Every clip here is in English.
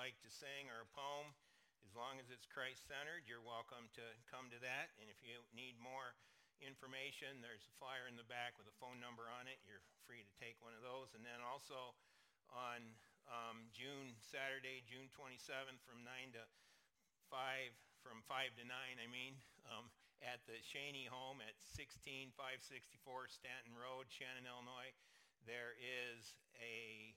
like to sing or a poem, as long as it's Christ-centered, you're welcome to come to that. And if you need more information, there's a flyer in the back with a phone number on it. You're free to take one of those. And then also on Saturday, June 27th from 5 to 9, at the Shaney home at 16564 Stanton Road, Shannon, Illinois, there is a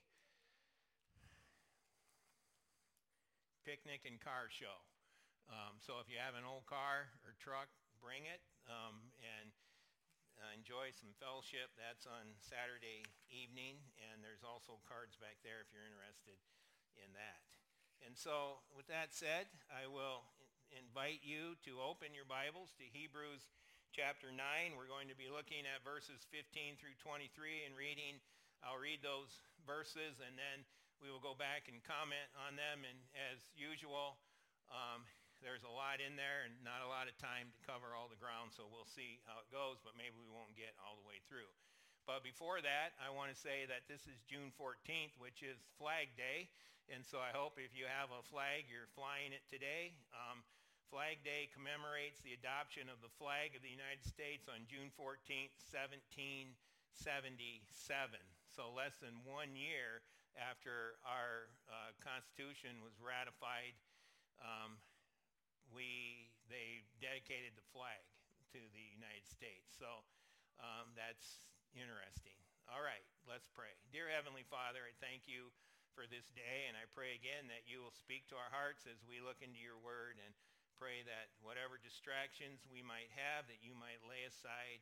picnic and car show. So if you have an old car or truck, bring it and enjoy some fellowship. That's on Saturday evening, and there's also cards back there if you're interested in that. And so with that said, I will invite you to open your Bibles to Hebrews chapter 9. We're going to be looking at verses 15 through 23 and reading. I'll read those verses and then we will go back and comment on them. And as usual, there's a lot in there and not a lot of time to cover all the ground, so we'll see how it goes, but maybe we won't get all the way through. But before that, I want to say that this is June 14th, which is Flag Day, and so I hope if you have a flag, you're flying it today. Flag Day commemorates the adoption of the flag of the United States on June 14th, 1777. So less than 1 year after our Constitution was ratified, they dedicated the flag to the United States. So that's interesting. All right, let's pray. Dear Heavenly Father, I thank you for this day, and I pray again that you will speak to our hearts as we look into your word, and pray that whatever distractions we might have, that you might lay aside,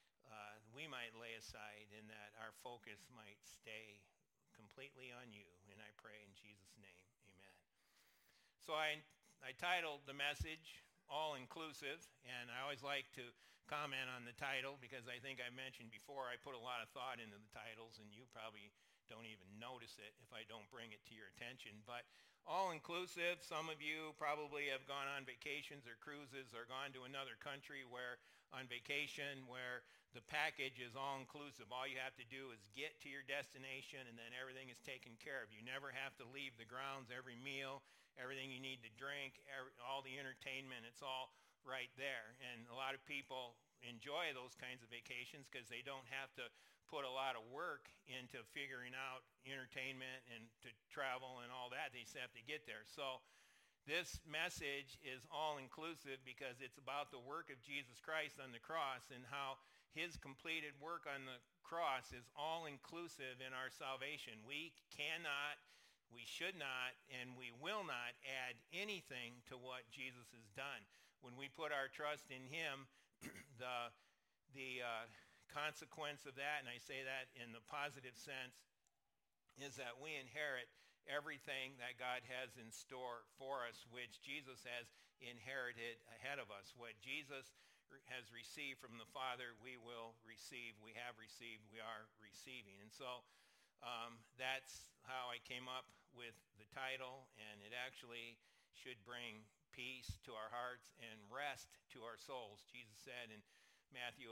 and that our focus might stay completely on you. And I pray in Jesus' name, amen. So I titled the message All-Inclusive, and I always like to comment on the title because I think I mentioned before I put a lot of thought into the titles, and you probably don't even notice it if I don't bring it to your attention. But all-inclusive, some of you probably have gone on vacations or cruises or gone to another country where on vacation where the package is all-inclusive. All you have to do is get to your destination and then everything is taken care of. You never have to leave the grounds. Every meal, everything you need to drink, all the entertainment, it's all right there. And a lot of people enjoy those kinds of vacations because they don't have to put a lot of work into figuring out entertainment and to travel and all that. They just have to get there. So this message is all-inclusive because it's about the work of Jesus Christ on the cross and how his completed work on the cross is all-inclusive in our salvation. We cannot, we should not, and we will not add anything to what Jesus has done. When we put our trust in him, the consequence of that, and I say that in the positive sense, is that we inherit everything that God has in store for us, which Jesus has inherited ahead of us. What Jesus has received from the Father, we will receive. We have received. We are receiving. And so that's how I came up with the title, and it actually should bring peace to our hearts and rest to our souls. Jesus said in Matthew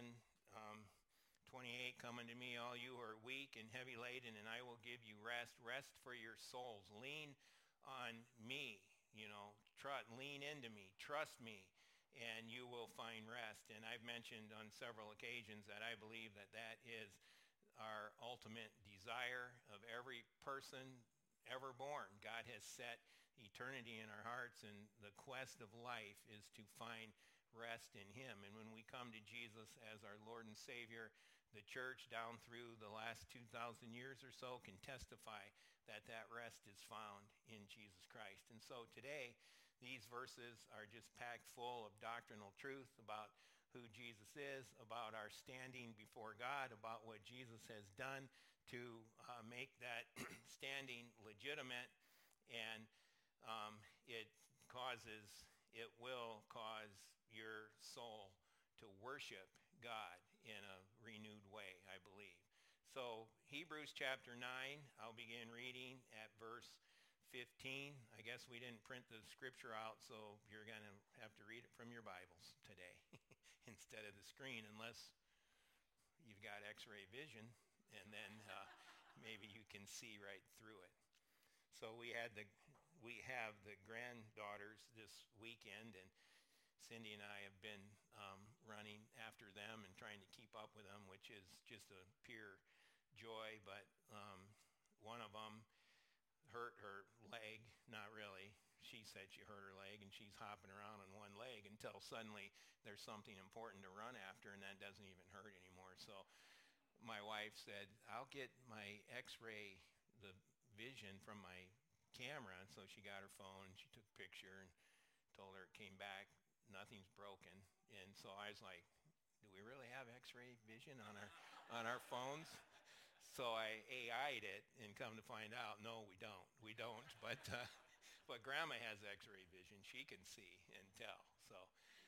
11:28, "Come unto me, all you who are weak and heavy laden, and I will give you rest. Rest for your souls. Lean on me, lean into me, trust me, and you will find rest." And I've mentioned on several occasions that I believe that that is our ultimate desire of every person ever born. God has set eternity in our hearts, and the quest of life is to find rest in him. And when we come to Jesus as our Lord and Savior, the church down through the last 2,000 years or so can testify that that rest is found in Jesus Christ. And so today, these verses are just packed full of doctrinal truth about who Jesus is, about our standing before God, about what Jesus has done to make that standing legitimate, and it will cause your soul to worship God in a renewed way, I believe. So Hebrews chapter 9, I'll begin reading at verse 15. I guess we didn't print the scripture out, so you're going to have to read it from your Bibles today instead of the screen, unless you've got x-ray vision, and then maybe you can see right through it. So we had the we have the granddaughters this weekend, and Cindy and I have been running after them and trying to keep up with them, which is just a pure joy. But one of them hurt her leg. Not really. She said she hurt her leg, and she's hopping around on one leg until suddenly there's something important to run after, and that doesn't even hurt anymore. So my wife said, I'll get my x-ray, the vision from my camera. So she got her phone, she took a picture and told her it came back, nothing's broken. And so I was like, do we really have x-ray vision on our phones? So I AI'd it, and come to find out, no, we don't. But Grandma has x-ray vision. She can see and tell. So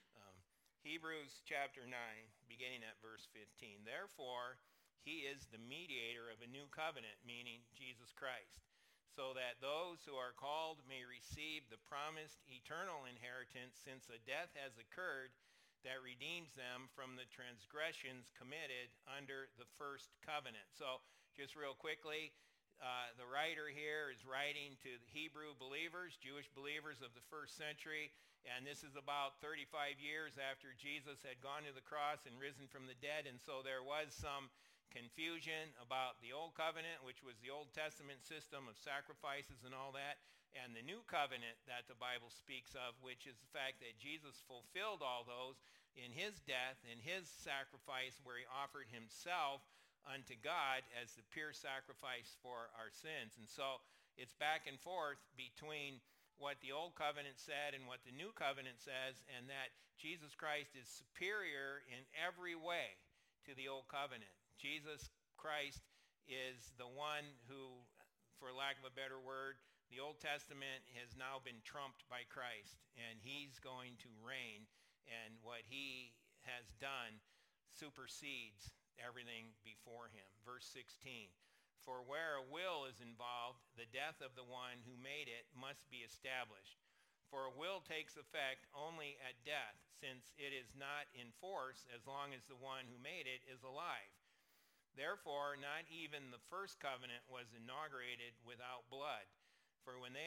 Hebrews chapter 9, beginning at verse 15. Therefore, he is the mediator of a new covenant, meaning Jesus Christ, so that those who are called may receive the promised eternal inheritance, since a death has occurred that redeems them from the transgressions committed under the first covenant. So just real quickly, the writer here is writing to the Hebrew believers, Jewish believers of the first century, and this is about 35 years after Jesus had gone to the cross and risen from the dead, and so there was some confusion about the Old Covenant, which was the Old Testament system of sacrifices and all that, and the New Covenant that the Bible speaks of, which is the fact that Jesus fulfilled all those in his death and his sacrifice, where he offered himself unto God as the pure sacrifice for our sins. And so it's back and forth between what the Old Covenant said and what the New Covenant says, and that Jesus Christ is superior in every way to the Old Covenant. Jesus Christ is the one who, for lack of a better word, the Old Testament has now been trumped by Christ, and he's going to reign, and what he has done supersedes everything before him. Verse 16, for where a will is involved, the death of the one who made it must be established. For a will takes effect only at death, since it is not in force as long as the one who made it is alive. Therefore, not even the first covenant was inaugurated without blood. For when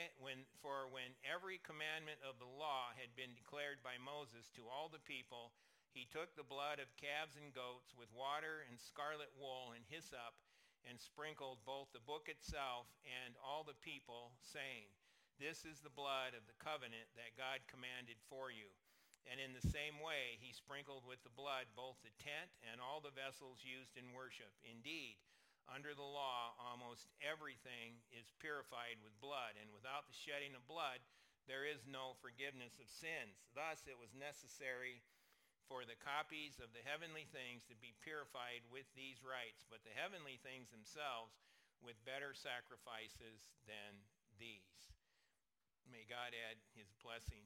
every commandment of the law had been declared by Moses to all the people, he took the blood of calves and goats with water and scarlet wool and hyssop, and sprinkled both the book itself and all the people, saying, this is the blood of the covenant that God commanded for you. And in the same way, he sprinkled with the blood both the tent and all the vessels used in worship. Indeed, under the law, almost everything is purified with blood, and without the shedding of blood, there is no forgiveness of sins. Thus, it was necessary for the copies of the heavenly things to be purified with these rites, but the heavenly things themselves with better sacrifices than these. May God add his blessing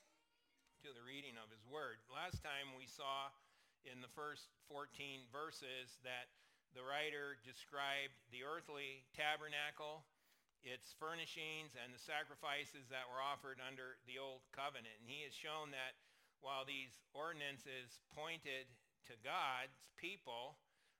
to the reading of his word. Last time we saw in the first 14 verses that the writer described the earthly tabernacle, its furnishings, and the sacrifices that were offered under the old covenant. And he has shown that while these ordinances pointed to God's people,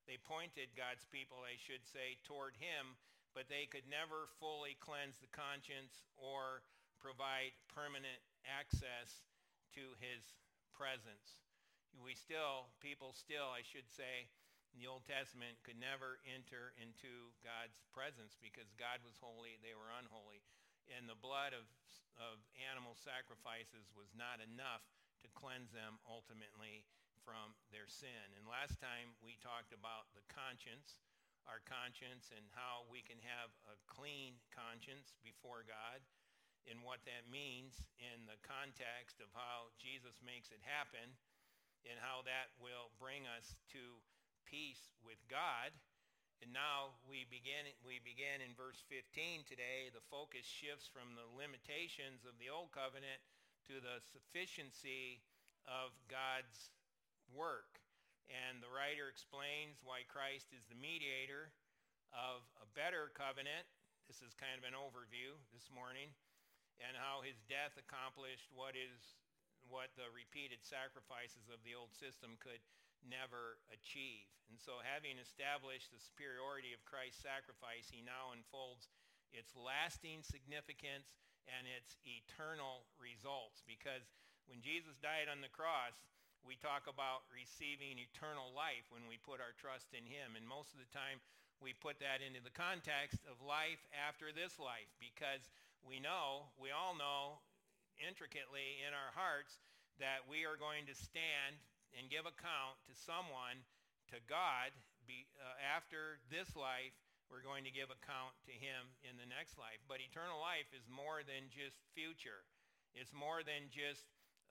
I should say, toward him, but they could never fully cleanse the conscience or provide permanent access to his presence. People still, I should say, in the Old Testament could never enter into God's presence because God was holy, they were unholy. And the blood of animal sacrifices was not enough to cleanse them ultimately from their sin. And last time we talked about the conscience, our conscience, and how we can have a clean conscience before God, and what that means in the context of how Jesus makes it happen, and how that will bring us to peace with God. And now we begin in verse 15 today. The focus shifts from the limitations of the old covenant to the sufficiency of God's work. And the writer explains why Christ is the mediator of a better covenant. This is kind of an overview this morning. And how his death accomplished what the repeated sacrifices of the old system could never achieve. And so having established the superiority of Christ's sacrifice, he now unfolds its lasting significance and its eternal results. Because when Jesus died on the cross, we talk about receiving eternal life when we put our trust in him. And most of the time, we put that into the context of life after this life, because we all know intricately in our hearts that we are going to stand and give account to someone, to God, after this life. We're going to give account to him in the next life. But eternal life is more than just future. It's more than just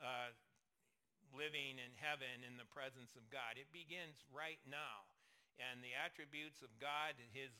living in heaven in the presence of God. It begins right now. And the attributes of God,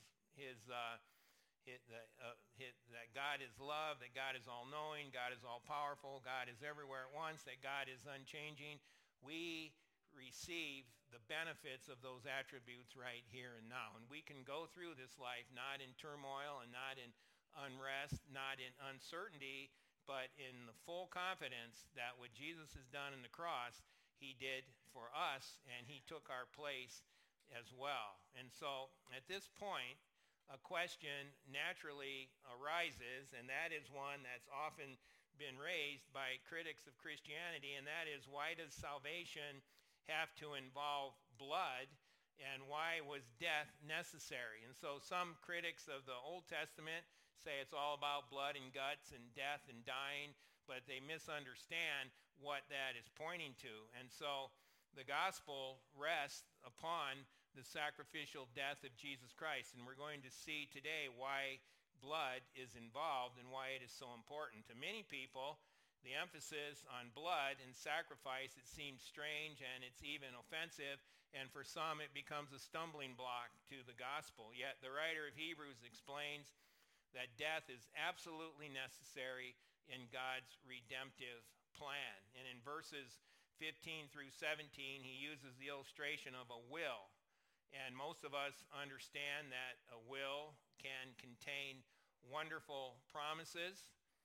that God is love, that God is all-knowing, God is all-powerful, God is everywhere at once, that God is unchanging. We receive the benefits of those attributes right here and now. And we can go through this life not in turmoil and not in unrest, not in uncertainty, but in the full confidence that what Jesus has done on the cross, he did for us, and he took our place as well. And so at this point, a question naturally arises, and that is one that's often been raised by critics of Christianity, and that is, why does salvation have to involve blood, and why was death necessary? And so some critics of the Old Testament say it's all about blood and guts and death and dying, but they misunderstand what that is pointing to. And so the gospel rests upon the sacrificial death of Jesus Christ. And we're going to see today why blood is involved and why it is so important. To many people, the emphasis on blood and sacrifice, it seems strange and it's even offensive. And for some, it becomes a stumbling block to the gospel. Yet the writer of Hebrews explains that death is absolutely necessary in God's redemptive plan. And in verses 15 through 17, he uses the illustration of a will. And most of us understand that a will can contain wonderful promises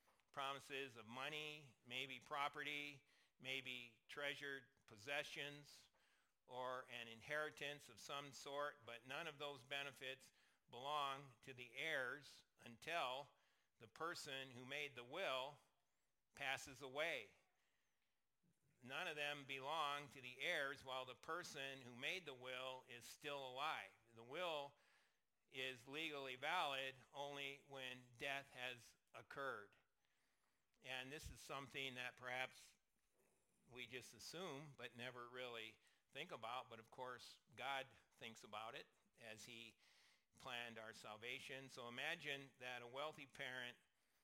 of money, maybe property, maybe treasured possessions, or an inheritance of some sort, but none of those benefits belong to the heirs until the person who made the will passes away. None of them belong to the heirs while the person who made the will is still alive. The will is legally valid only when death has occurred. And this is something that perhaps we just assume but never really think about. But of course, God thinks about it as he planned our salvation. So imagine that a wealthy parent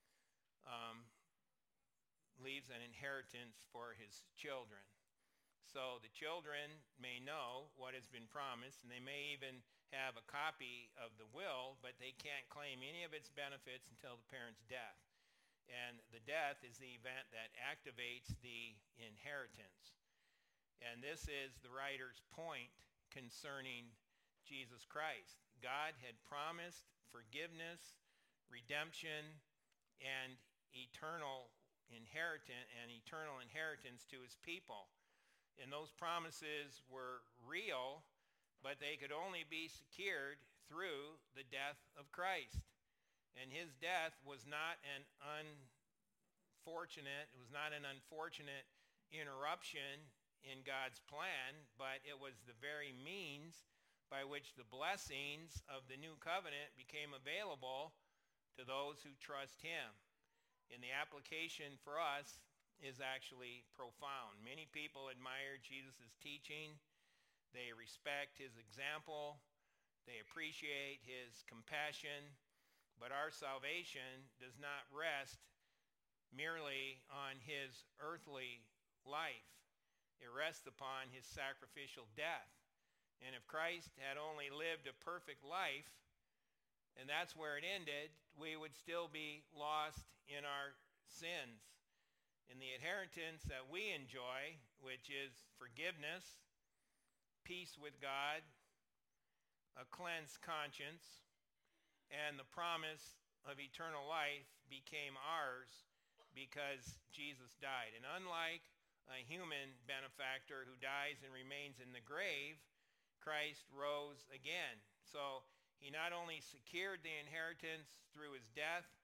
leaves an inheritance for his children. So the children may know what has been promised, and they may even have a copy of the will, but they can't claim any of its benefits until the parent's death. And the death is the event that activates the inheritance. And this is the writer's point concerning Jesus Christ. God had promised forgiveness, redemption, and eternal inheritance to his people. And those promises were real, but they could only be secured through the death of Christ. And his death was not an unfortunate interruption in God's plan, but it was the very means by which the blessings of the new covenant became available to those who trust him. And the application for us is actually profound. Many people admire Jesus' teaching. They respect his example. They appreciate his compassion. But our salvation does not rest merely on his earthly life. It rests upon his sacrificial death. And if Christ had only lived a perfect life, and that's where it ended, we would still be lost in our sins. In the inheritance that we enjoy, which is forgiveness, peace with God, a cleansed conscience, and the promise of eternal life became ours because Jesus died. And unlike a human benefactor who dies and remains in the grave, Christ rose again. So he not only secured the inheritance through his death,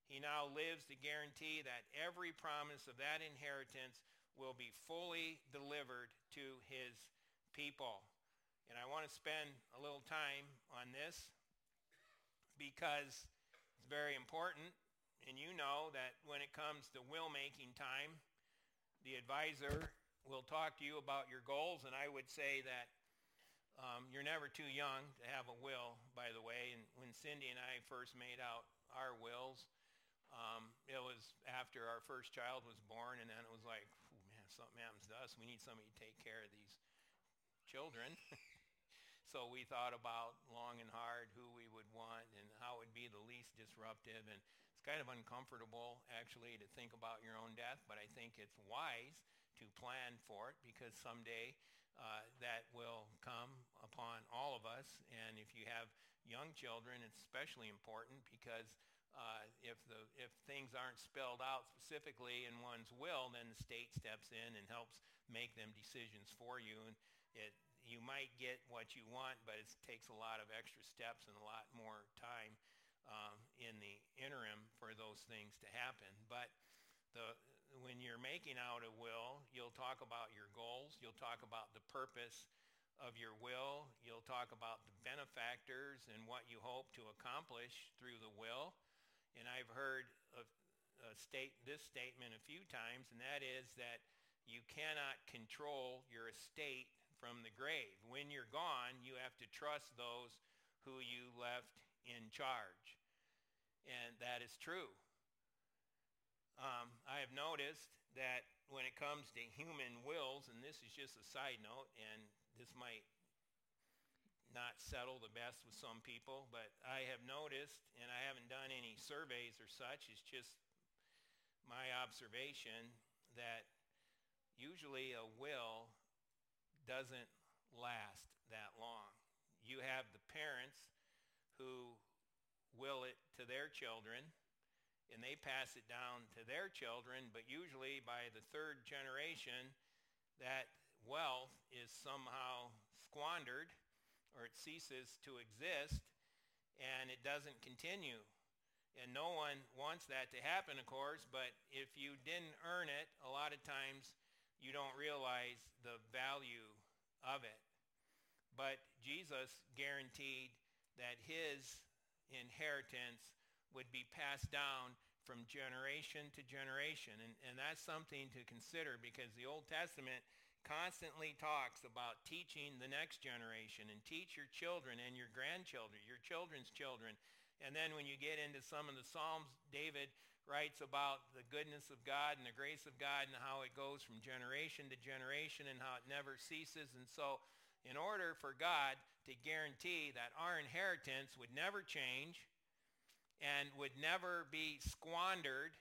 He now lives to guarantee that every promise of that inheritance will be fully delivered to his people. And I want to spend a little time on this because it's very important. And you know that when it comes to will-making time, the advisor will talk to you about your goals, and I would say that you're never too young to have a will, by the way. And when Cindy and I first made out our wills, it was after our first child was born, and then it was like, man, if something happens to us, we need somebody to take care of these children. So we thought about long and hard who we would want and how it would be the least disruptive. And it's kind of uncomfortable, actually, to think about your own death, but I think it's wise to plan for it because someday that will come upon all of us. And if you have young children, it's especially important because if things aren't spelled out specifically in one's will, then the state steps in and helps make them decisions for you. And you might get what you want, but it takes a lot of extra steps and a lot more time in the interim for those things to happen. But when you're making out a will, you'll talk about your goals. You'll talk about the purpose of your will. You'll talk about the benefactors and what you hope to accomplish through the will. And I've heard this statement a few times, and that is that you cannot control your estate from the grave. When you're gone, you have to trust those who you left in charge. And that is true. I have noticed that when it comes to human wills, and this is just a side note, and this might not settle the best with some people, but I have noticed, and I haven't done any surveys or such, it's just my observation that usually a will doesn't last that long. You have the parents who will it to their children, and they pass it down to their children, but usually by the third generation, that wealth is somehow squandered, or it ceases to exist, and it doesn't continue. And no one wants that to happen, of course, but if you didn't earn it, a lot of times you don't realize the value of it. But Jesus guaranteed that his inheritance would be passed down from generation to generation. And that's something to consider because the Old Testament constantly talks about teaching the next generation and teach your children and your grandchildren, your children's children. And then when you get into some of the Psalms, David writes about the goodness of God and the grace of God and how it goes from generation to generation and how it never ceases. And so in order for God to guarantee that our inheritance would never change and would never be squandered,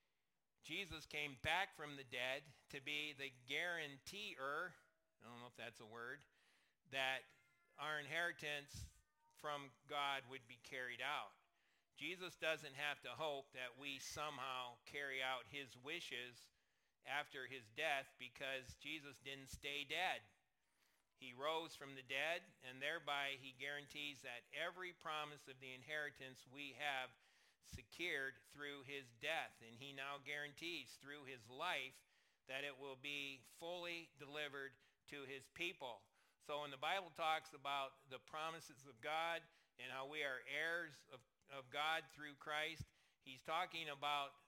Jesus came back from the dead to be the guaranteer, I don't know if that's a word, that our inheritance from God would be carried out. Jesus doesn't have to hope that we somehow carry out his wishes after his death because Jesus didn't stay dead. He rose from the dead, and thereby he guarantees that every promise of the inheritance we have secured through his death, and he now guarantees through his life that it will be fully delivered to his people. So when the Bible talks about the promises of God and how we are heirs of God through Christ, he's talking about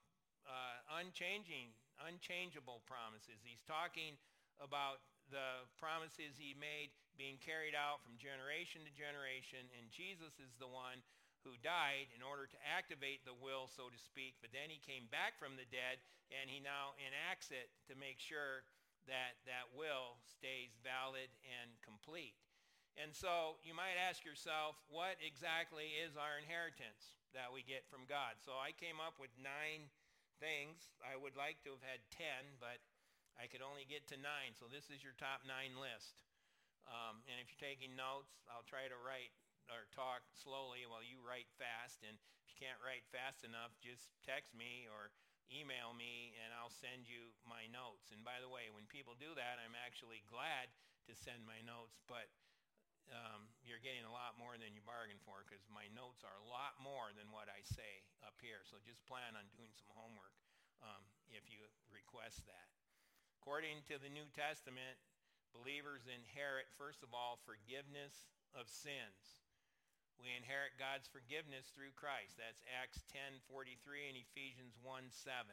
unchangeable promises. He's talking about the promises he made being carried out from generation to generation, and Jesus is the one who died in order to activate the will, so to speak, but then he came back from the dead, and he now enacts it to make sure that that will stays valid and complete. And so you might ask yourself, what exactly is our inheritance that we get from God? So I came up with 9 things. I would like to have had 10, but I could only get to 9, so this is your top 9 list. And if you're taking notes, I'll try to write or talk slowly while you write fast. And if you can't write fast enough, just text me or email me, and I'll send you my notes. And by the way, when people do that, I'm actually glad to send my notes, but you're getting a lot more than you bargained for, because my notes are a lot more than what I say up here. So just plan on doing some homework if you request that. According to the New Testament, believers inherit, first of all, forgiveness of sins. We inherit God's forgiveness through Christ. That's Acts 10:43 and Ephesians 1:7.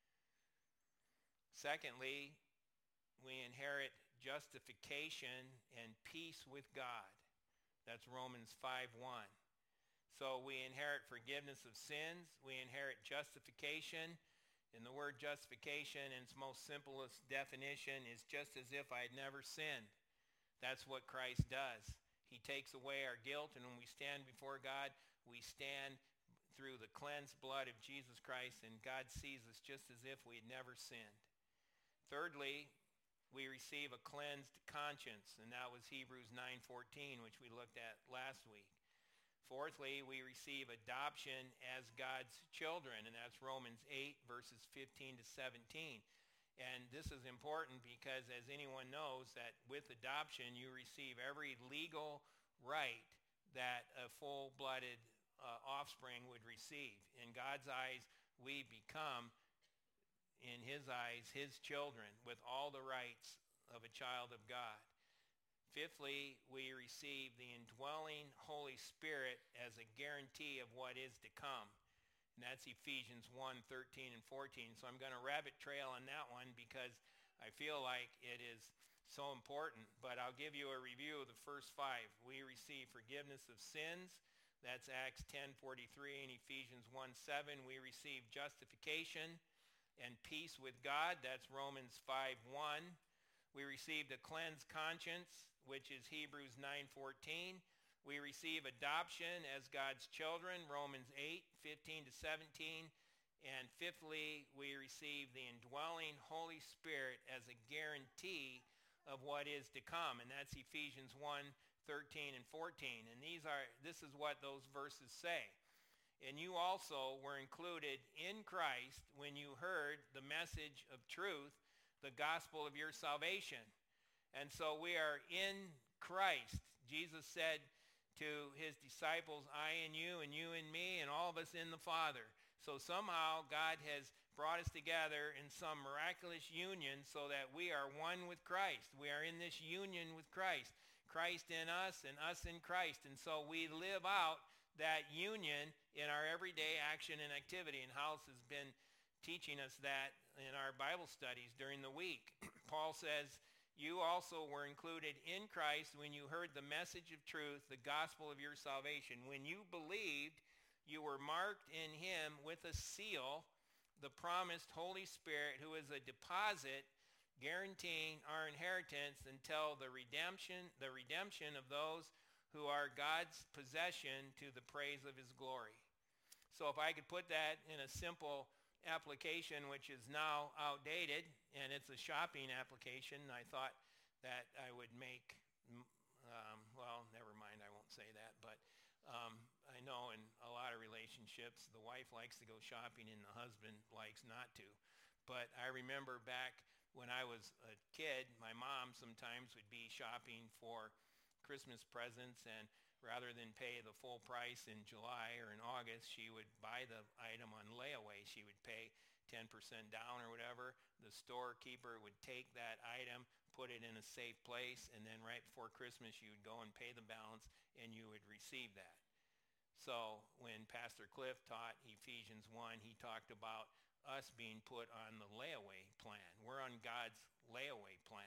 Secondly, we inherit justification and peace with God. That's Romans 5:1. So we inherit forgiveness of sins. We inherit justification. And the word justification in its most simplest definition is just as if I had never sinned. That's what Christ does. He takes away our guilt, and when we stand before God, we stand through the cleansed blood of Jesus Christ, and God sees us just as if we had never sinned. Thirdly, we receive a cleansed conscience, and that was Hebrews 9:14, which we looked at last week. Fourthly, we receive adoption as God's children, and that's Romans 8, verses 15 to 17. And this is important because, as anyone knows, that with adoption, you receive every legal right that a full-blooded offspring would receive. In God's eyes, we become, in his eyes, his children with all the rights of a child of God. Fifthly, we receive the indwelling Holy Spirit as a guarantee of what is to come. And that's Ephesians 1:13 and 14. So I'm going to rabbit trail on that one because I feel like it is so important. But I'll give you a review of the first five. We receive forgiveness of sins. That's Acts 10:43 and Ephesians 1:7. We receive justification and peace with God. That's Romans 5:1. We received a cleansed conscience, which is Hebrews 9:14. We receive adoption as God's children, Romans 8:15 to 17. And fifthly, we receive the indwelling Holy Spirit as a guarantee of what is to come. And that's Ephesians 1:13 and 14. And this is what those verses say. And you also were included in Christ when you heard the message of truth, the gospel of your salvation. And so we are in Christ. Jesus said to his disciples, I in you and you in me and all of us in the Father. So somehow God has brought us together in some miraculous union so that we are one with Christ. We are in this union with Christ. Christ in us and us in Christ. And so we live out that union in our everyday action and activity. And House has been teaching us that in our Bible studies during the week. Paul says, you also were included in Christ when you heard the message of truth, the gospel of your salvation. When you believed, you were marked in him with a seal, the promised Holy Spirit, who is a deposit guaranteeing our inheritance until the redemption of those who are God's possession to the praise of his glory. So if I could put that in a simple application, which is now outdated, and it's a shopping application, I thought that I would make, well, never mind, I won't say that, but I know in a lot of relationships, the wife likes to go shopping and the husband likes not to. But I remember back when I was a kid, my mom sometimes would be shopping for Christmas presents, and rather than pay the full price in July or in August, she would buy the item on layaway. She would pay 10% down or whatever. The storekeeper would take that item, put it in a safe place, and then right before Christmas, you would go and pay the balance, and you would receive that. So when Pastor Cliff taught Ephesians 1, he talked about us being put on the layaway plan. We're on God's layaway plan.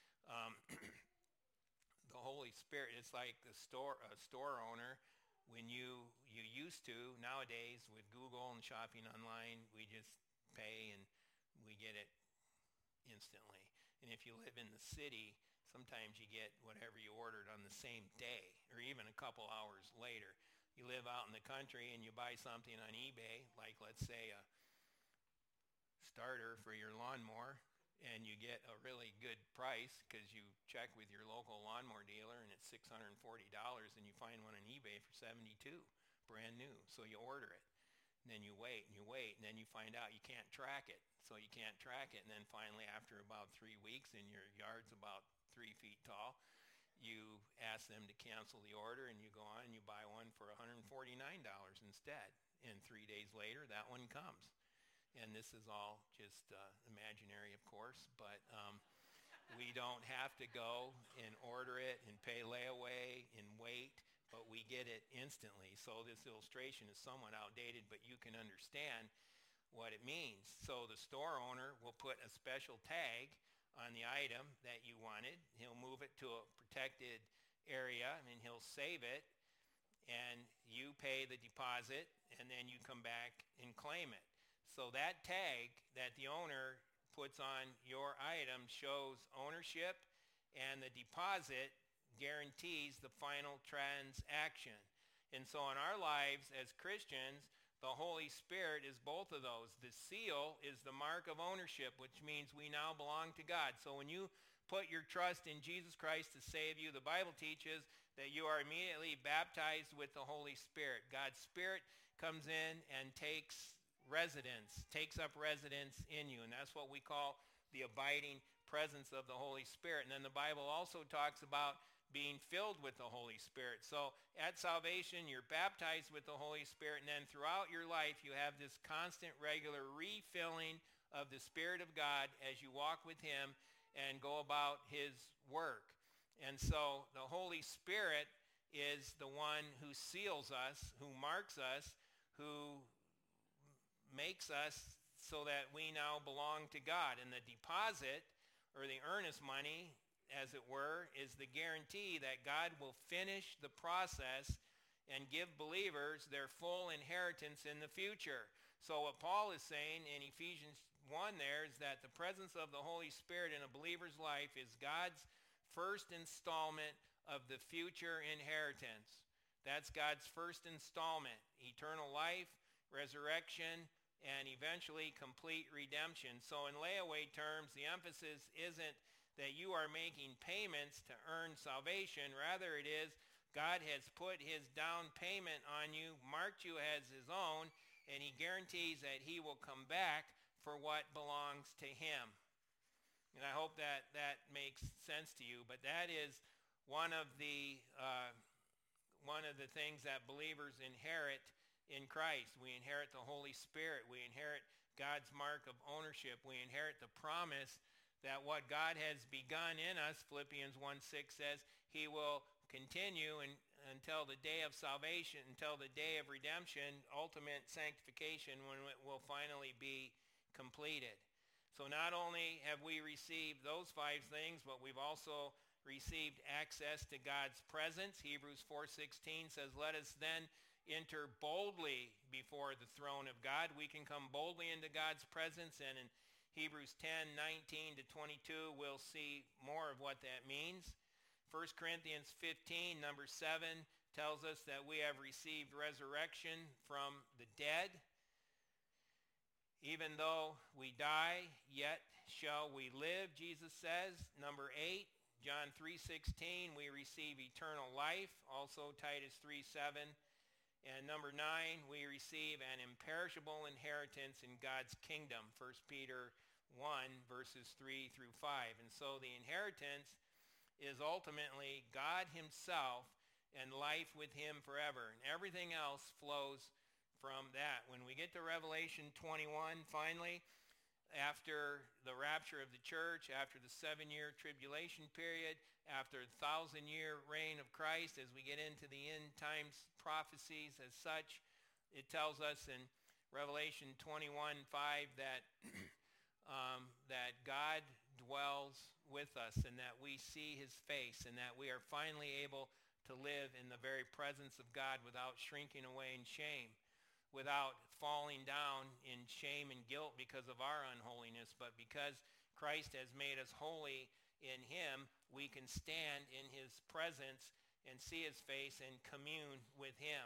The Holy Spirit, it's like a store owner. When you used to, nowadays with Google and shopping online, we just pay and we get it instantly. And if you live in the city, sometimes you get whatever you ordered on the same day or even a couple hours later. You live out in the country and you buy something on eBay, like let's say a starter for your lawnmower, and you get a really good price because you check with your local lawnmower dealer and it's $640, and you find one on eBay for $72, brand new. So you order it, and then you wait, and then you find out you can't track it. So you can't track it, and then finally after about 3 weeks and your yard's about 3 feet tall, you ask them to cancel the order, and you go on and you buy one for $149 instead. And 3 days later, that one comes. And this is all just imaginary, of course, but we don't have to go and order it and pay layaway and wait, but we get it instantly. So this illustration is somewhat outdated, but you can understand what it means. So the store owner will put a special tag on the item that you wanted. He'll move it to a protected area, and he'll save it, and you pay the deposit, and then you come back and claim it. So that tag that the owner puts on your item shows ownership, and the deposit guarantees the final transaction. And so in our lives as Christians, the Holy Spirit is both of those. The seal is the mark of ownership, which means we now belong to God. So when you put your trust in Jesus Christ to save you, the Bible teaches that you are immediately baptized with the Holy Spirit. God's Spirit comes in and takes up residence in you. And that's what we call the abiding presence of the Holy Spirit. And then the Bible also talks about being filled with the Holy Spirit. So at salvation, you're baptized with the Holy Spirit, and then throughout your life, you have this constant, regular refilling of the Spirit of God as you walk with him and go about his work. And so the Holy Spirit is the one who seals us, who marks us, who makes us so that we now belong to God. And the deposit, or the earnest money, as it were, is the guarantee that God will finish the process and give believers their full inheritance in the future. So what Paul is saying in Ephesians 1 there is that the presence of the Holy Spirit in a believer's life is God's first installment of the future inheritance. That's God's first installment: eternal life, resurrection, and eventually complete redemption. So in layaway terms, the emphasis isn't that you are making payments to earn salvation. Rather, it is God has put his down payment on you, marked you as his own, and he guarantees that he will come back for what belongs to him. And I hope that that makes sense to you. But that is one of the things that believers inherit in Christ. We inherit the Holy Spirit. We inherit God's mark of ownership. We inherit the promise that what God has begun in us, Philippians 1:6 says, he will continue until the day of salvation, until the day of redemption, ultimate sanctification, when it will finally be completed. So not only have we received those 5 things, but we've also received access to God's presence. Hebrews 4:16 says, let us then enter boldly before the throne of God. We can come boldly into God's presence, and in Hebrews 10:19 to 22, we'll see more of what that means. 1 Corinthians 15, number 7, tells us that we have received resurrection from the dead. Even though we die, yet shall we live, Jesus says. Number 8, John 3:16, we receive eternal life. Also Titus 3:7. And number 9, we receive an imperishable inheritance in God's kingdom. 1 Peter 1, verses 3 through 5. And so the inheritance is ultimately God himself and life with him forever. And everything else flows from that. When we get to Revelation 21, finally, after the rapture of the church, after the 7-year tribulation period, after the 1,000-year reign of Christ, as we get into the end times prophecies as such, it tells us in Revelation 21:5 that that God dwells with us, and that we see his face, and that we are finally able to live in the very presence of God without shrinking away in shame, without falling down in shame and guilt because of our unholiness, but because Christ has made us holy in him, we can stand in his presence and see his face and commune with him.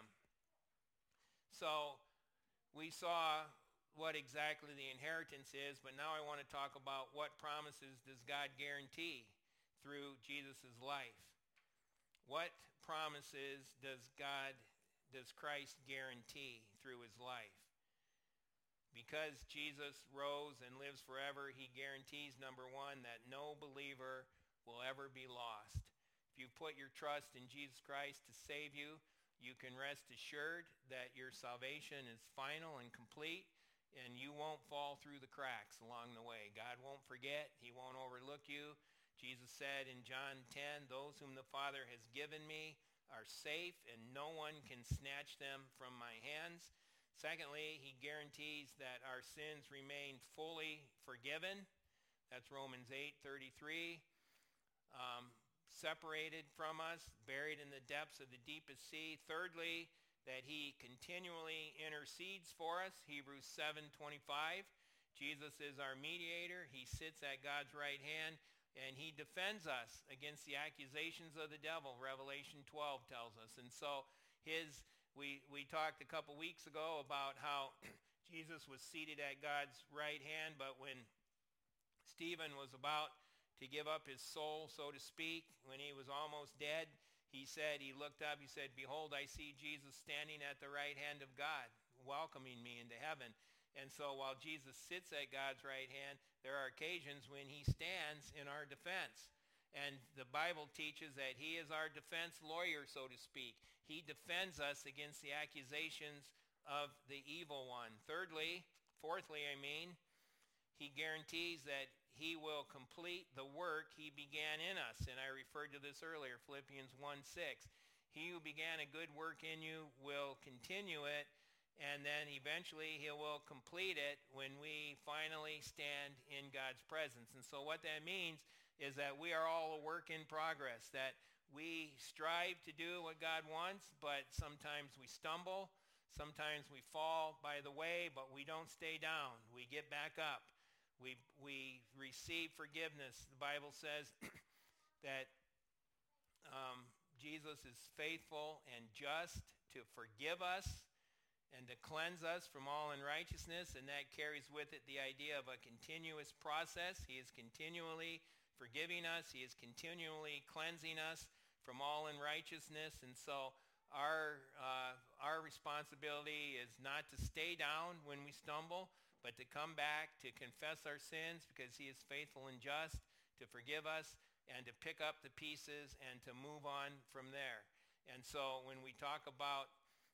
So we saw what exactly the inheritance is, but now I want to talk about what promises does God guarantee through Jesus' life. What promises does Christ guarantee through his life? Because Jesus rose and lives forever, he guarantees, number 1, that no believer will ever be lost. If you put your trust in Jesus Christ to save you, you can rest assured that your salvation is final and complete, and you won't fall through the cracks along the way. God won't forget. He won't overlook you. Jesus said in John 10, those whom the Father has given me are safe, and no one can snatch them from my hands. Secondly, he guarantees that our sins remain fully forgiven. That's Romans 8:33. Separated from us, buried in the depths of the deepest sea. Thirdly, that he continually intercedes for us. Hebrews 7:25. Jesus is our mediator. He sits at God's right hand, and he defends us against the accusations of the devil. Revelation 12 tells us. And so we talked a couple weeks ago about how Jesus was seated at God's right hand, but when Stephen was about to give up his soul, so to speak, when he was almost dead, he looked up, he said, behold, I see Jesus standing at the right hand of God, welcoming me into heaven. And so while Jesus sits at God's right hand, there are occasions when he stands in our defense. And the Bible teaches that he is our defense lawyer, so to speak. He defends us against the accusations of the evil one. Fourthly, he guarantees that he will complete the work he began in us. And I referred to this earlier, Philippians 1:6. He who began a good work in you will continue it, and then eventually he will complete it when we finally stand in God's presence. And so what that means is that we are all a work in progress, that we strive to do what God wants, but sometimes we stumble, sometimes we fall by the way, but we don't stay down. We get back up. We receive forgiveness. The Bible says that Jesus is faithful and just to forgive us and to cleanse us from all unrighteousness, and that carries with it the idea of a continuous process. He is continually forgiving us. He is continually cleansing us from all unrighteousness, and so our responsibility is not to stay down when we stumble, but to come back, to confess our sins, because he is faithful and just to forgive us and to pick up the pieces and to move on from there. And so when we talk about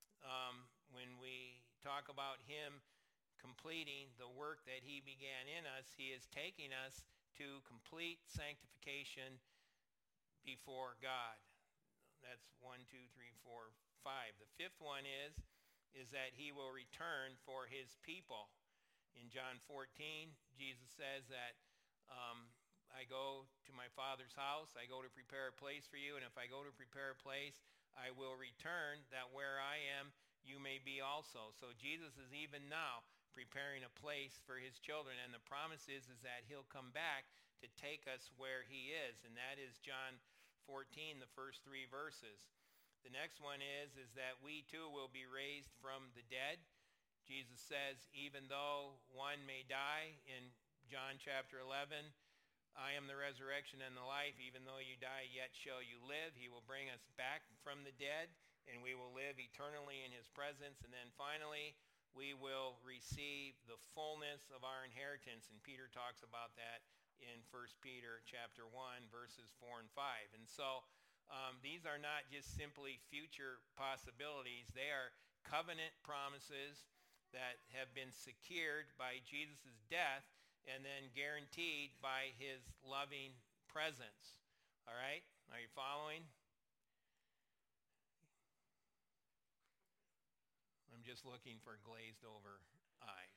him completing the work that he began in us, he is taking us to complete sanctification before God. That's 1, 2, 3, 4, 5. The fifth one is that he will return for his people. In John 14, Jesus says that I go to my Father's house, I go to prepare a place for you, and if I go to prepare a place, I will return, that where I am, you may be also. So Jesus is even now preparing a place for his children, and the promise is that he'll come back to take us where he is, and that is John 14, the first 3 verses. The next one is that we too will be raised from the dead. Jesus says, even though one may die, in John chapter 11, I am the resurrection and the life. Even though you die, yet shall you live. He will bring us back from the dead, and we will live eternally in his presence. And then finally, we will receive the fullness of our inheritance. And Peter talks about that in 1 Peter chapter 1, verses 4 and 5. And so these are not just simply future possibilities. They are covenant promises that have been secured by Jesus' death and then guaranteed by his loving presence. All right? Are you following? I'm just looking for glazed over eyes.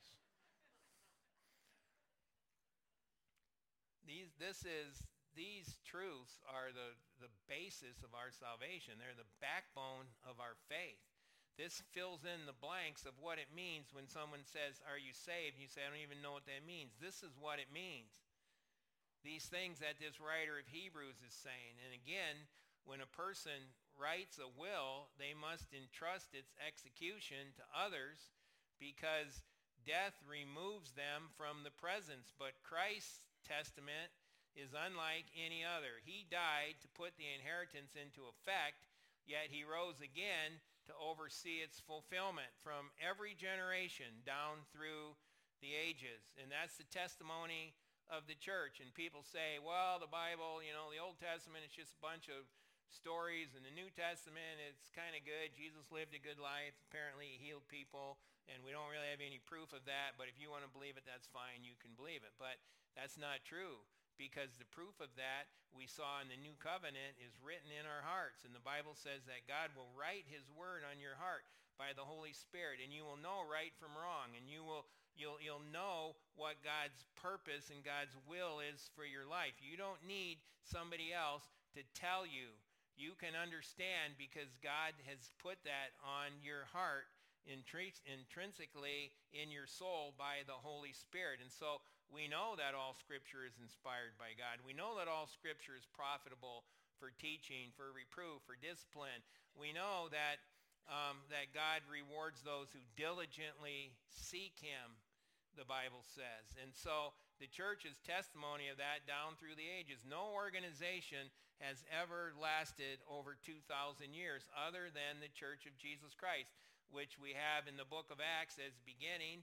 These truths are the basis of our salvation. They're the backbone of our faith. This fills in the blanks of what it means when someone says, are you saved? And you say, I don't even know what that means. This is what it means. These things that this writer of Hebrews is saying. And again, when a person writes a will, they must entrust its execution to others because death removes them from the presence. But Christ's testament is unlike any other. He died to put the inheritance into effect, yet he rose again to oversee its fulfillment from every generation down through the ages. And that's the testimony of the church. And people say, well, the Bible, the Old Testament is just a bunch of stories in the New Testament. It's kind of good. Jesus lived a good life. Apparently he healed people, and we don't really have any proof of that. But if you want to believe it, that's fine. You can believe it. But that's not true, because the proof of that we saw in the New Covenant is written in our hearts. And the Bible says that God will write his word on your heart by the Holy Spirit, and you will know right from wrong, and you'll know what God's purpose and God's will is for your life. You don't need somebody else to tell you. You can understand because God has put that on your heart intrinsically in your soul by the Holy Spirit. And so we know that all Scripture is inspired by God. We know that all Scripture is profitable for teaching, for reproof, for discipline. We know that that God rewards those who diligently seek him, the Bible says. And so the church is testimony of that down through the ages. No organization has ever lasted over 2,000 years other than the Church of Jesus Christ, which we have in the book of Acts as beginning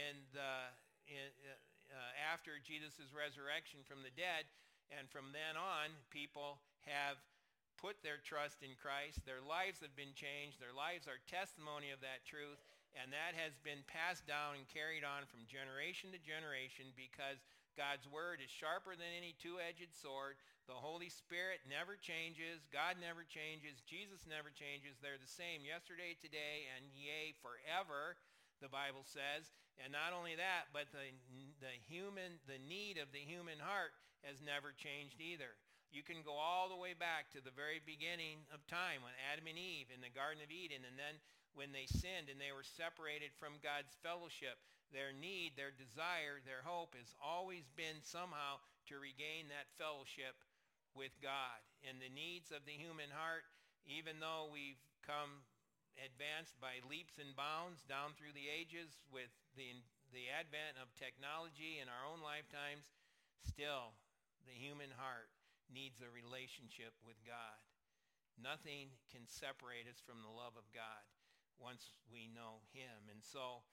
after Jesus' resurrection from the dead. And from then on, people have put their trust in Christ. Their lives have been changed. Their lives are testimony of that truth. And that has been passed down and carried on from generation to generation, because God's word is sharper than any two-edged sword. The Holy Spirit never changes. God never changes. Jesus never changes. They're the same yesterday, today, and yea, forever, the Bible says. And not only that, but the need of the human heart has never changed either. You can go all the way back to the very beginning of time when Adam and Eve in the Garden of Eden, and then when they sinned and they were separated from God's fellowship. Their need, their desire, their hope has always been somehow to regain that fellowship with God. And the needs of the human heart, even though we've come advanced by leaps and bounds down through the ages with the advent of technology in our own lifetimes, still the human heart needs a relationship with God. Nothing can separate us from the love of God once we know him. And so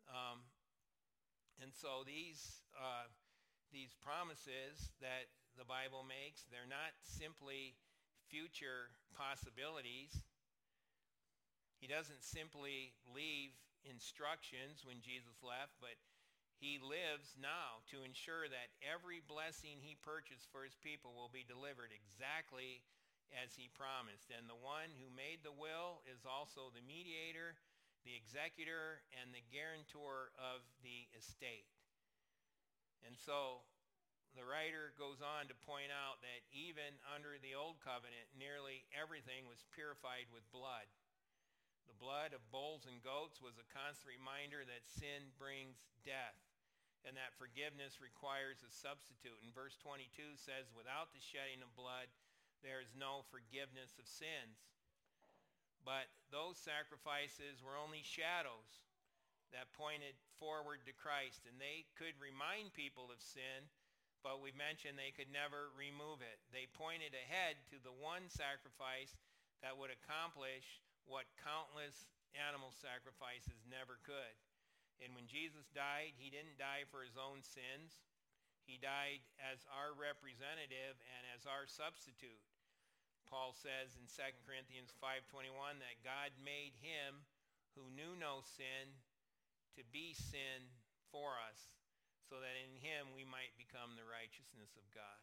these promises that the Bible makes, they're not simply future possibilities. He doesn't simply leave instructions when Jesus left, but he lives now to ensure that every blessing he purchased for his people will be delivered exactly as he promised. And the one who made the will is also the mediator, the executor, and the guarantor of the estate. And so the writer goes on to point out that even under the old covenant, nearly everything was purified with blood. The blood of bulls and goats was a constant reminder that sin brings death, and that forgiveness requires a substitute. And verse 22 says, without the shedding of blood, there is no forgiveness of sins. But those sacrifices were only shadows that pointed forward to Christ, and they could remind people of sin, but we mentioned they could never remove it. They pointed ahead to the one sacrifice that would accomplish what countless animal sacrifices never could. And when Jesus died, he didn't die for his own sins. He died as our representative and as our substitute. Paul says in 2 Corinthians 5:21 that God made him who knew no sin to be sin for us, so that in him we might become the righteousness of God.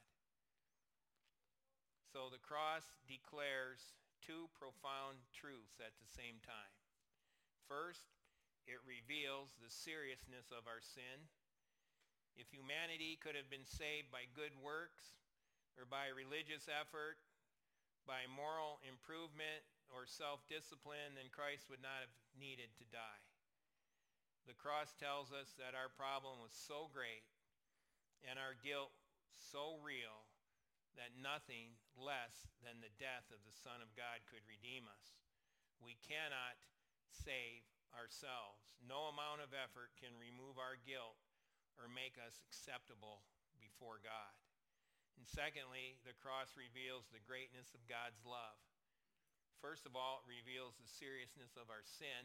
So the cross declares two profound truths at the same time. First, it reveals the seriousness of our sin. If humanity could have been saved by good works or by religious effort, by moral improvement or self-discipline, then Christ would not have needed to die. The cross tells us that our problem was so great and our guilt so real that nothing less than the death of the Son of God could redeem us. We cannot save ourselves. No amount of effort can remove our guilt or make us acceptable before God. And secondly, the cross reveals the greatness of God's love. First of all, it reveals the seriousness of our sin.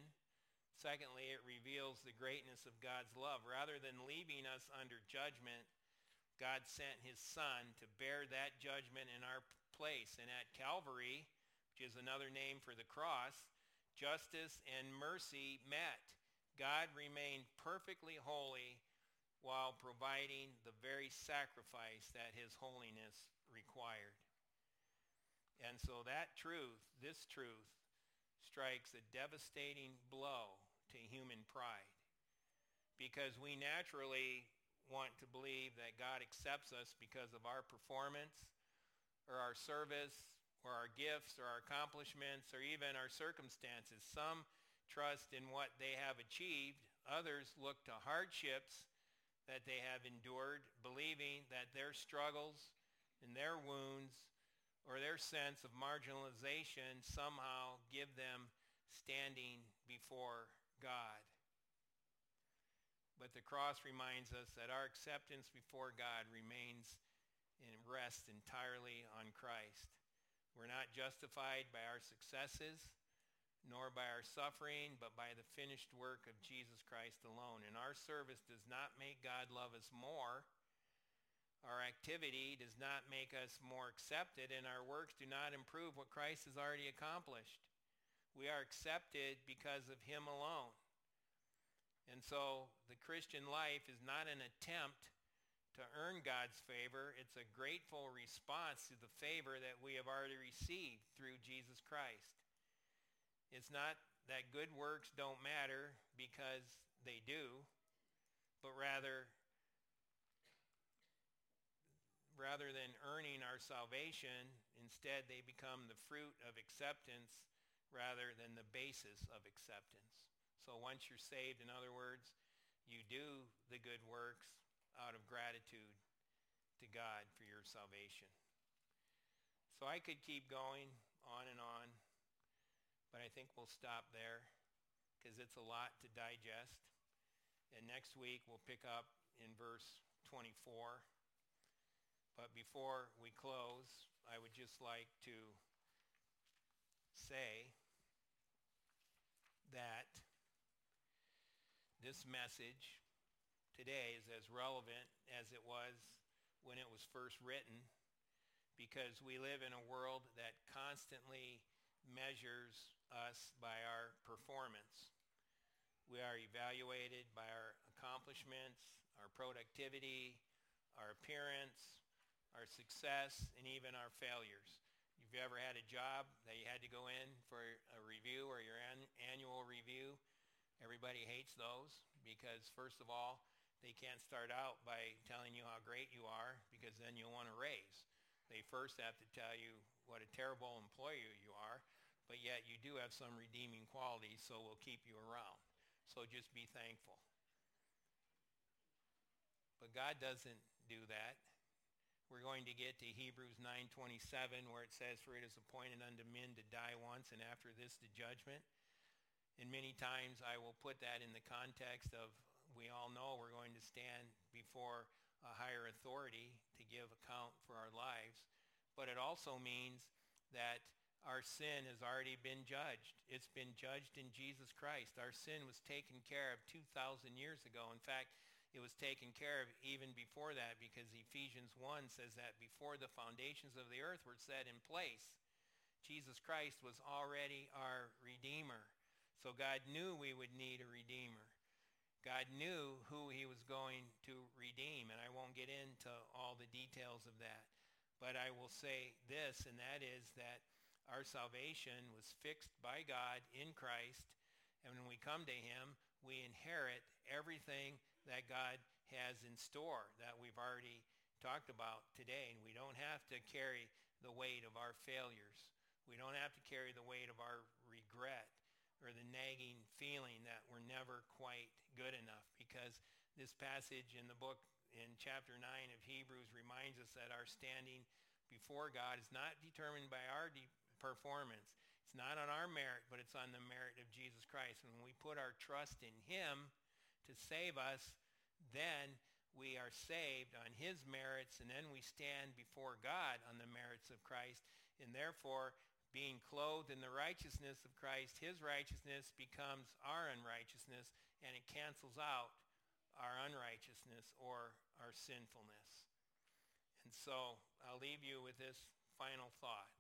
Secondly, it reveals the greatness of God's love. Rather than leaving us under judgment, God sent his Son to bear that judgment in our place. And at Calvary, which is another name for the cross, justice and mercy met. God remained perfectly holy while providing the very sacrifice that his holiness required. And so that truth, this truth, strikes a devastating blow to human pride, because we naturally want to believe that God accepts us because of our performance or our service or our gifts or our accomplishments or even our circumstances. Some trust in what they have achieved. Others look to hardships that they have endured, believing that their struggles and their wounds or their sense of marginalization somehow give them standing before God. But the cross reminds us that our acceptance before God remains and rests entirely on Christ. We're not justified by our successes, nor by our suffering, but by the finished work of Jesus Christ alone. And our service does not make God love us more. Our activity does not make us more accepted, and our works do not improve what Christ has already accomplished. We are accepted because of him alone. And so the Christian life is not an attempt to earn God's favor. It's a grateful response to the favor that we have already received through Jesus Christ. It's not that good works don't matter, because they do, but rather than earning our salvation, instead they become the fruit of acceptance rather than the basis of acceptance. So once you're saved, in other words, you do the good works out of gratitude to God for your salvation. So I could keep going on, but I think we'll stop there because it's a lot to digest. And next week we'll pick up in verse 24. But before we close, I would just like to say that this message today is as relevant as it was when it was first written, because we live in a world that constantly measures us by our performance. We are evaluated by our accomplishments, our productivity, our appearance, our success, and even our failures. If you ever had a job that you had to go in for a review or your annual review, everybody hates those because, first of all, they can't start out by telling you how great you are, because then you'll want a raise. They first have to tell you what a terrible employee you are, but yet you do have some redeeming qualities, so we'll keep you around. So just be thankful. But God doesn't do that. We're going to get to Hebrews 9:27, where it says, "For it is appointed unto men to die once, and after this the judgment." And many times I will put that in the context of, we all know we're going to stand before a higher authority to give account for our lives. But it also means that our sin has already been judged. It's been judged in Jesus Christ. Our sin was taken care of 2,000 years ago. In fact, it was taken care of even before that, because Ephesians 1 says that before the foundations of the earth were set in place, Jesus Christ was already our Redeemer. So God knew we would need a Redeemer. God knew who he was going to redeem, and I won't get into all the details of that. But I will say this, and that is that our salvation was fixed by God in Christ, and when we come to him, we inherit everything that God has in store that we've already talked about today. And we don't have to carry the weight of our failures. We don't have to carry the weight of our regret or the nagging feeling that we're never quite good enough, because this passage in the book in chapter 9 of Hebrews reminds us that our standing before God is not determined by our performance. It's not on our merit, but it's on the merit of Jesus Christ. And when we put our trust in him to save us, then we are saved on his merits, and then we stand before God on the merits of Christ. And therefore, being clothed in the righteousness of Christ, his righteousness becomes our unrighteousness, and it cancels out our unrighteousness or our sinfulness. And so I'll leave you with this final thought,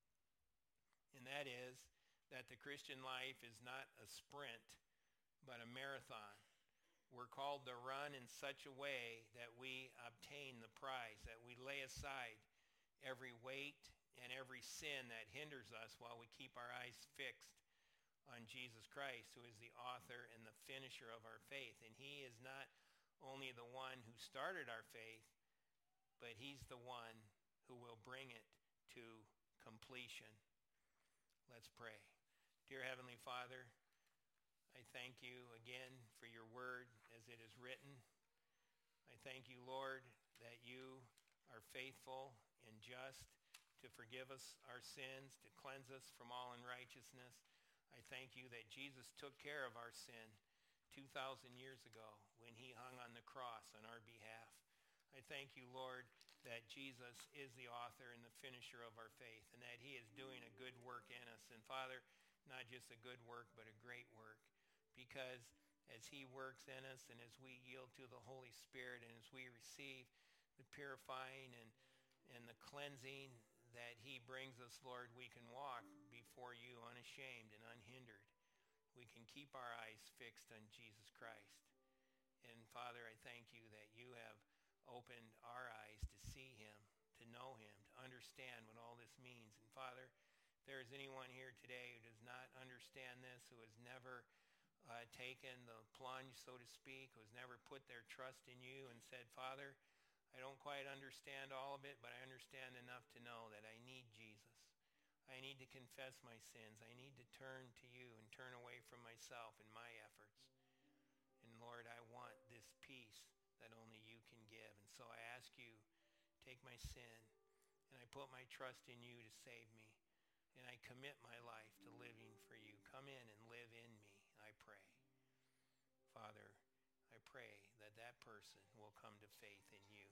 and that is that the Christian life is not a sprint, but a marathon. We're called to run in such a way that we obtain the prize, that we lay aside every weight and every sin that hinders us while we keep our eyes fixed on Jesus Christ, who is the author and the finisher of our faith. And he is not only the one who started our faith, but he's the one who will bring it to completion. Let's pray. Dear Heavenly Father, I thank you again for your word as it is written. I thank you, Lord, that you are faithful and just to forgive us our sins, to cleanse us from all unrighteousness. I thank you that Jesus took care of our sin 2,000 years ago when he hung on the cross on our behalf. I thank you, Lord, that Jesus is the author and the finisher of our faith, and that he is doing a good work in us. And Father, not just a good work, but a great work. Because as he works in us and as we yield to the Holy Spirit and as we receive the purifying and the cleansing that he brings us, Lord, we can walk before you unashamed and unhindered. We can keep our eyes fixed on Jesus Christ. And Father, I thank you that you have opened our eyes to see him, to know him, to understand what all this means. And Father, if there is anyone here today who does not understand this, who has never taken the plunge, so to speak, who has never put their trust in you and said, Father, I don't quite understand all of it, but I understand enough to know that I need Jesus. I need to confess my sins. I need to turn to you and turn away from myself and my efforts. And Lord, I want this peace that only you can give. And so I ask you, take my sin, and I put my trust in you to save me. And I commit my life to living for you. Come in and live in me, I pray. Father, I pray that that person will come to faith in you.